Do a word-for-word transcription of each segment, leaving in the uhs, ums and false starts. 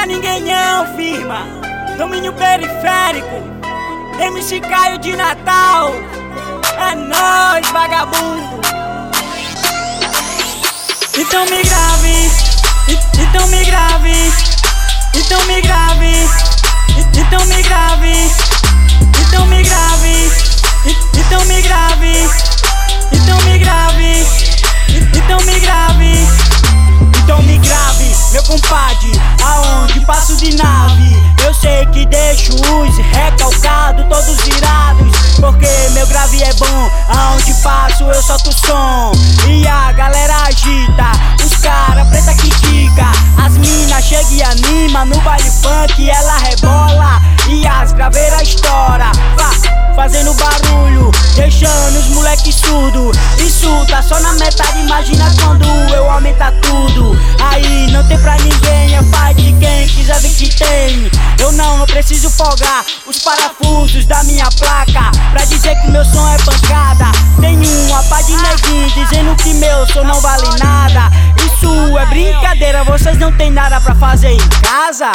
pra ninguém não, firma. Domínio periférico, M C Caio de Natal. É nóis, vagabundo. Então me grave, então me grave, então me grave, então me grave, então me grave, então me grave, então me grave, então me grave, então me grave, meu compadre, aonde passo de nave. Eu sei que deixo os recalcados todos virados, porque meu grave é bom, aonde passo eu solto som. E a galera agita, os cara preta critica, as mina chega e anima, no baile funk ela rebola e as graveiras estoura, fazendo barulho, deixando os moleque surdo. Isso tá só na metade, imagina quando eu aumentar tudo. Aí não tem pra ninguém, é pai de quem quiser ver que tem. Eu não, não preciso folgar os parafusos da minha placa pra dizer que meu som é pancada. Tem uma pá de neguinho dizendo que meu som não vale nada. Isso é brincadeira, vocês não tem nada pra fazer em casa?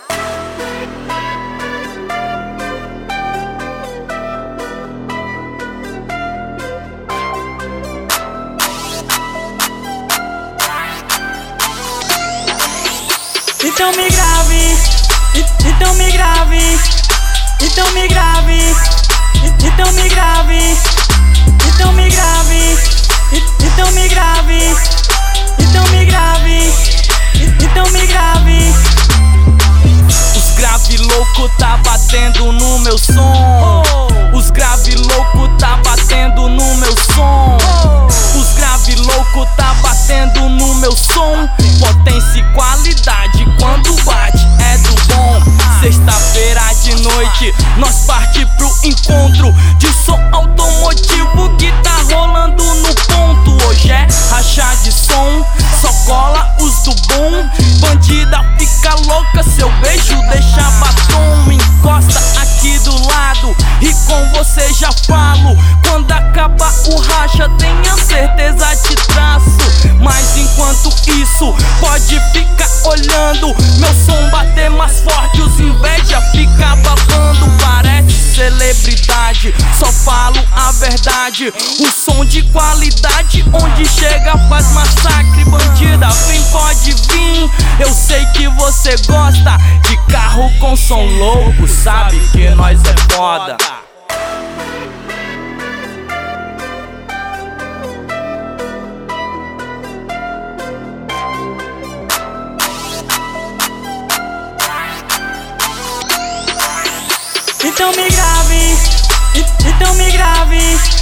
Então me grave, então me grave, então me grave, então me grave, então me grave, então me grave, então me grave, então me grave. Os grave louco tá batendo no meu som. Os grave louco tá batendo no meu som. Os grave louco tá batendo no meu som. Potência e qualidade quando bate é do bom. Sexta-feira de noite nós parte pro encontro de som automotivo que tá rolando no ponto. Hoje é rachar de som, só cola os do bom. Bandida fica louca, seu beijo deixa batom. Encosta aqui do lado e com você já falo. Quando acaba o racha tenha certeza te traço. Mas enquanto isso pode ficar olhando meu som bater mais forte, os inveja fica babando. Parece celebridade, só falo a verdade. O som de qualidade onde chega faz massacre. Bandida, vem, pode vir. Eu sei que você gosta de carro com som louco, sabe que nós é foda. Então me grave, então me grave,